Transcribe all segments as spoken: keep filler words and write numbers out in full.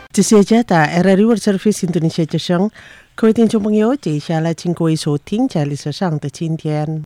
这是加打 R R World Service Indonesia 之声，各位听众朋友，接下来请各位收听在历史上的今天。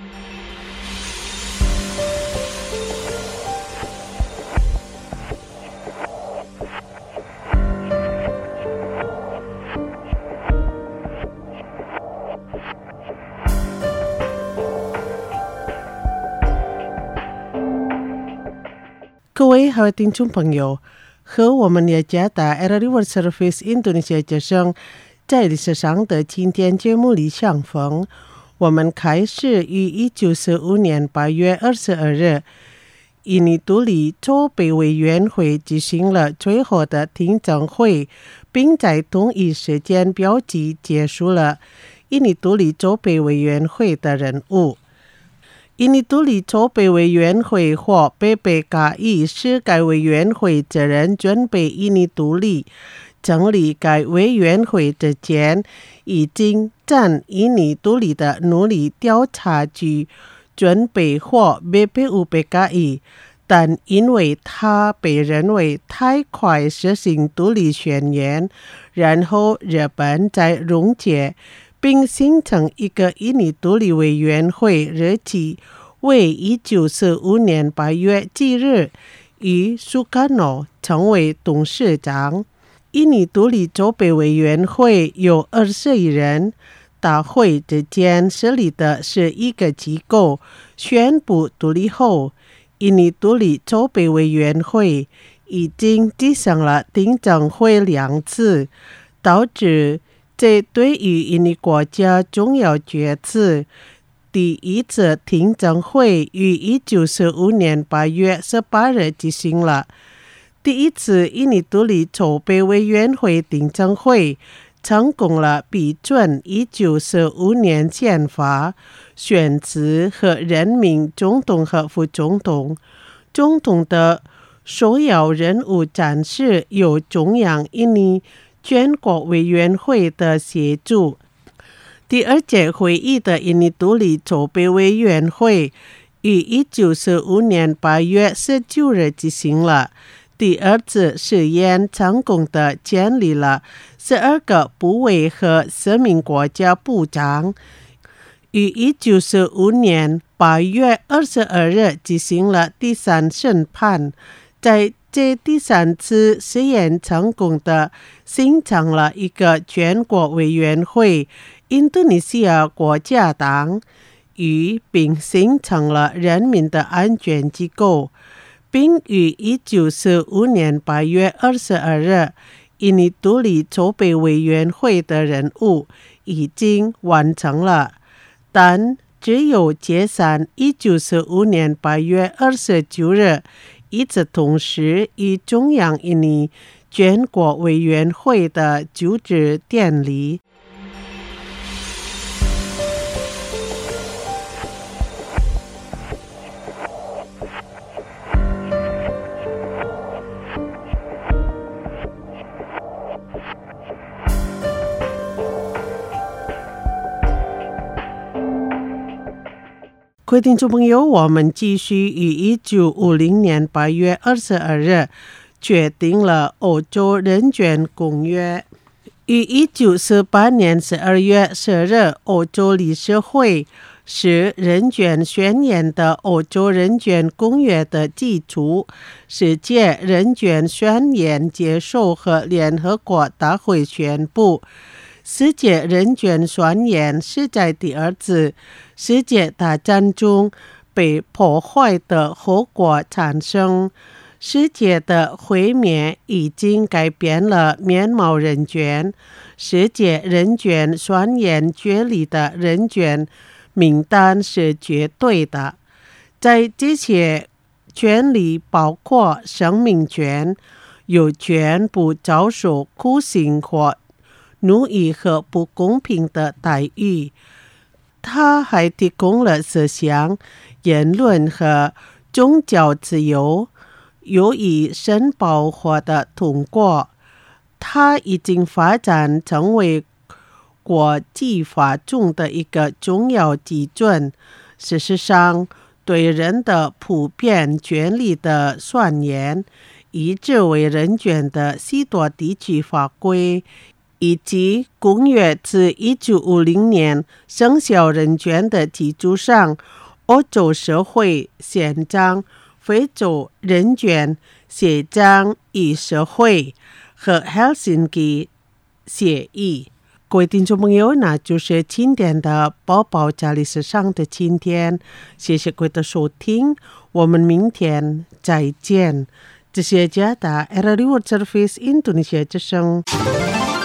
各位好听众朋友，和我们也加打 R R World Service Indonesia 之声在历史上的今天节目里相逢。我们开始于一九四五年八月二十二日，印尼独立筹备委员会举行了最后的听证会，并在同一时间标记结束了印尼独立筹备委员会的任务。印尼独立筹备委员会或 P P K I 是该委员会责任准备印尼独立。成立该委员会之前，已经将印尼独立的努力调查局准备或 B P U P K I， 但因为它被认为太快实行独立宣言，然后日本再溶解并形成一个印尼独立委员会，日期为一九四五年八月几日，以苏卡诺成为董事长。印尼独立筹备委员会有二十一人，大会之间设立的是一个机构。宣布独立后，印尼独立筹备委员会已经举行了听证会两次，导致这对于印尼国家重要决策。第一次听证会于一九四五年八月十八日举行了。第一次印尼独立筹备委员会听证会成功了批准一九四五年宪法，选举和任命总统和副总统。总统的首要任务暂时由中央印尼全国委员会的协助。第二届会议的印尼独立筹备委员会于一九四五年八月十九日举行了。第二次试验成功地建立了十二个部委和十名国家部长。于一九四五年八月二十二日举行了第三审判，在这第三次试验成功地形成了一个全国委员会印度尼西亚国家党，与并形成了人民的安全机构，并于一九四五年八月二十二日，印尼独立筹备委员会的任务已经完成了，但只有解散一九四五年八月二十九日，与此同时与中央印尼全国委员会的就职典礼。各位听众朋友，我们继续于一九五零年八月二十二日决定了欧洲人权公约。于一九四八年十二月十日，欧洲理事会是人权宣言的欧洲人权公约的基础。世界人权宣言接受和联合国大会宣布，世界人权宣言是在第二次世界大战中被破坏的后果产生。世界的毁灭已经改变了面貌人权。世界人权宣言确立的人权名单是绝对的，在这些权利包括生命权，有权不遭受酷刑或奴役和不公平的待遇。他还提供了思想、言论和宗教自由，由于申报获得通过，它已经发展成为国际法中的一个重要基准。事实上，对人的普遍权利的宣言移植为人权的许多地区法规，以及公约自一九五零年生效人权的基础上，欧洲社会宪章、非洲人权协章与社会和 Helsinki 协议。各位听众朋友，那就是今天的宝宝家历史上的今天，谢谢各位的收听，我们明天再见。这是加拿大 R R I World Service Indonesia 之声。